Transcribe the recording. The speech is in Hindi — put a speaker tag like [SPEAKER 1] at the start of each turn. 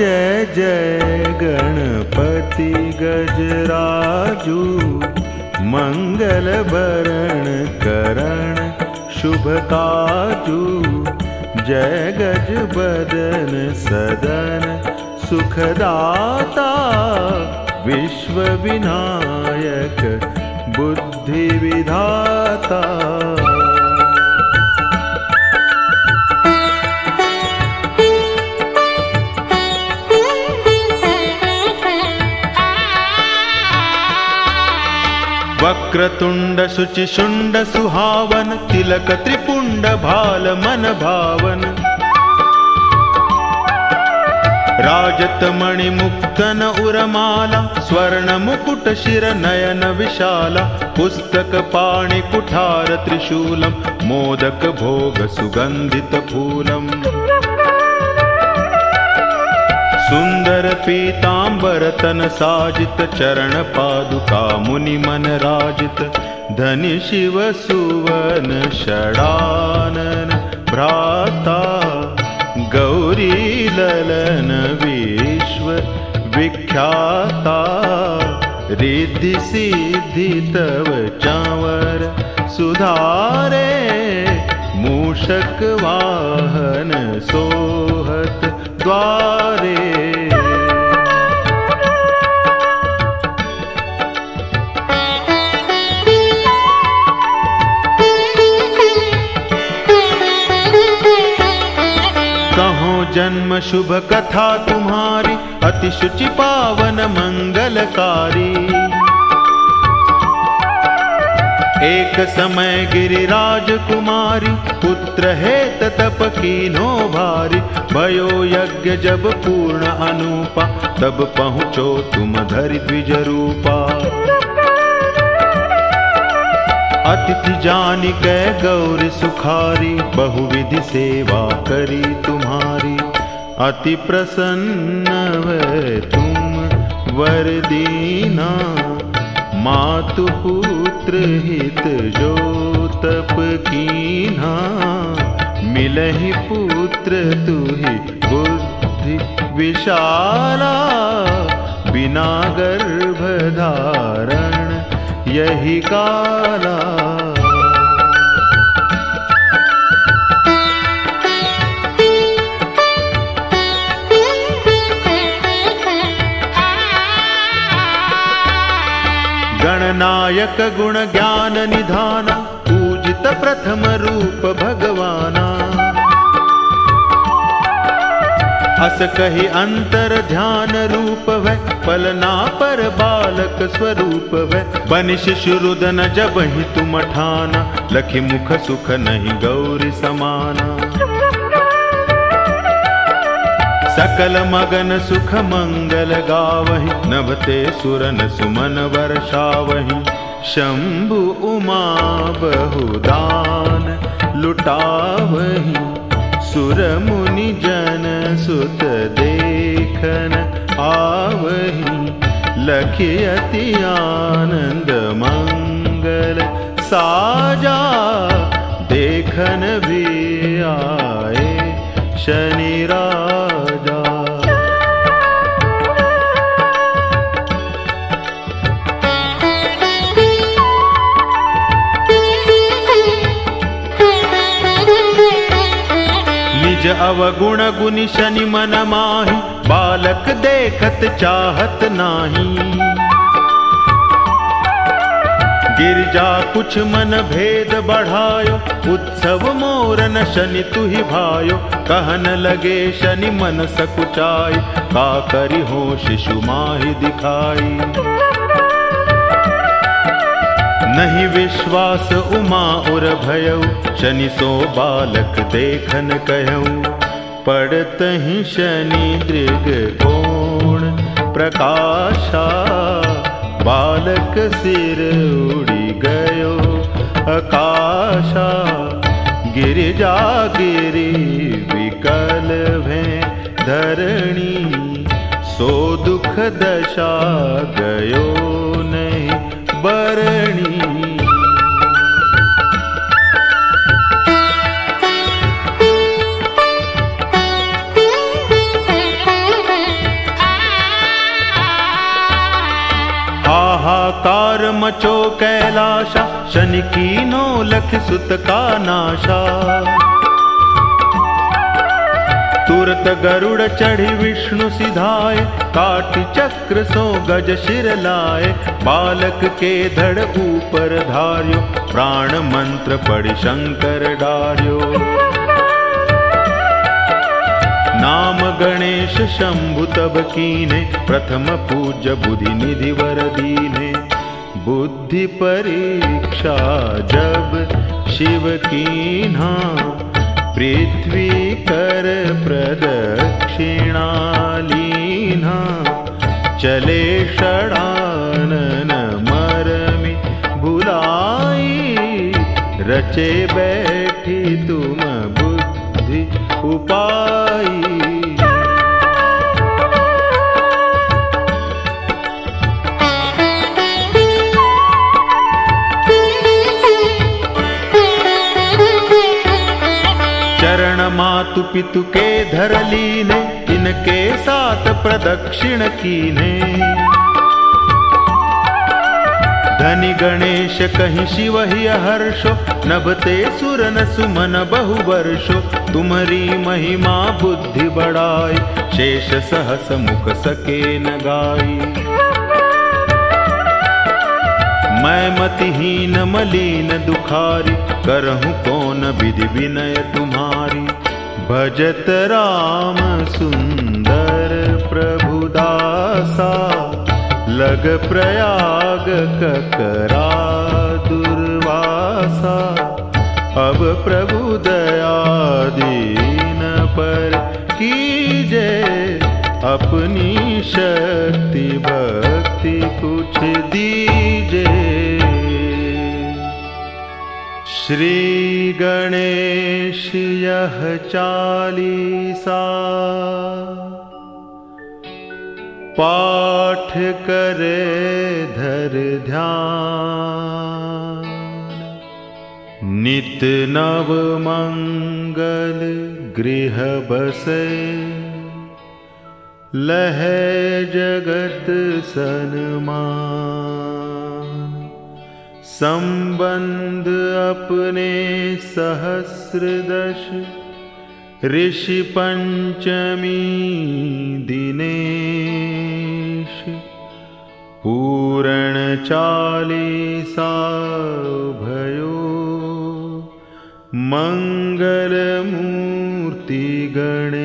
[SPEAKER 1] जय जय गणपति गजराजू, मंगल भरण करण शुभ काजू। जय गज बदन सदन सुखदाता, विश्व विनायक बुद्धि विधाता। वक्रतुंड शुचिशुंड सुहावन, तिलक त्रिपुंड भाल मन भावन। राजत मणि मुक्तन उरमाला, स्वर्ण मुकुट शिर नयन विशाला। पुस्तक पाणि कुठार त्रिशूलम, मोदक भोग सुगंधित फूलम। सुंदर पीतांबर तन साजित, चरण पादुका मुनि मन राजित। धनि शिव सुवन षडानन भ्राता, गौरी ललन विश्व विख्याता। रिद्धि सिद्धि तव चावर सुधारे, मूषक वाहन सोहत द्वारे। कहो जन्म शुभ कथा तुम्हारी, अति शुचि पावन मंगलकारी। एक समय गिरिराज कुमारी, पुत्र हेत तप कीन्हो भारी। भयो यज्ञ जब पूर्ण अनूपा, तब पहुँचो तुम धरि द्विज रूपा। अतिथि जानि कै गौर सुखारी, बहुविधि सेवा करी तुम्हारी। अति प्रसन्न भय तुम वर दीना, मातु पुत्र हित जो तप कीन्हा। मिलहि पुत्र तुहि बुद्धि विशाला, बिना गर्भ धारण यही काला। गणनायक गुण ज्ञान निधाना, पूजित प्रथम रूप भगवाना। अस कहि अंतर ध्यान रूप वै, पलना पर बालक स्वरूप वै। बनि शिशुरुदन जब ही तुम ठाना, लखि मुख सुख नहीं गौरी समाना। सकल मगन सुख मंगल गावहि, नभते सुरन सुमन वर्षावहि। शंभु उमा बहुदान लुटावहि, सुर मुनि जन सुत देखन आवहि। लखि अति आनंद मंगल साजा, देखन भी आए शनि राजा। निज अवगुण गुनि शनि मन माहि, बालक देखत चाहत नाही। गिरजा कुछ मन भेद बढ़ायो, उत्सव मोरन शनि तुहि भायो। कहन लगे शनि मन सकुचाई, का करि हो शिशु माहि दिखाई। नहीं विश्वास उमा उर भयउ, शनि सो बालक देखन कहऊ। पड़तहि शनि दृग कोण प्रकाशा, बालक सिर उड़ी गयो आकाशा। गिरिजा गिरी विकल भय धरणी, सो दुख दशा गयो नहीं बरणी। हाहाकार मचो कैलाशा, शनि कीनो लख सुत का नाशा। तुरत गरुड़ चढ़ी विष्णु सिधाए, काटी चक्र सो गज शिर लाए। बालक के धड़ ऊपर धार्यो, प्राण मंत्र पढ़ि शंकर डार्यो। नाम गणेश शंभु तब कीने, प्रथम पूज्य बुद्धि निधि वर दीने। बुद्धि परीक्षा जब शिव कीन्हा, पृथ्वी कर प्रदक्षिणा लीन्हा। चले षडानन मरमि भुलाई, रचे बैठी तुम बुद्धि उपाई। चरण मातु पितु के धर लीने, इनके साथ प्रदक्षिण कीने। धनि गणेश कहि शिव ही हर्षो, नभते सुरन सुमन बहु वर्षो। तुम्हारी महिमा बुद्धि बढ़ाई, शेष सहस मुख सके न गाई। मैं मतिहीन मलिन दुखारी, करहूँ कौन विधि विनय तुम्हारी। भजत राम सुंदर प्रभु दासा, लग प्रयाग ककरा दुर्वासा। अब प्रभु दया दीन पर कीजे, अपनी शक्ति भक्ति कुछ दीजे। श्री गणेश यह चालीसा, पाठ करे धर ध्यान। नित नव मंगल गृह बसे, लहै जगत सन्मान। संबंध अपने सहस्र दश, ऋषि पंचमी दिनेश। पूर्ण चालीसा भयो, मंगल मूर्ति गणेश।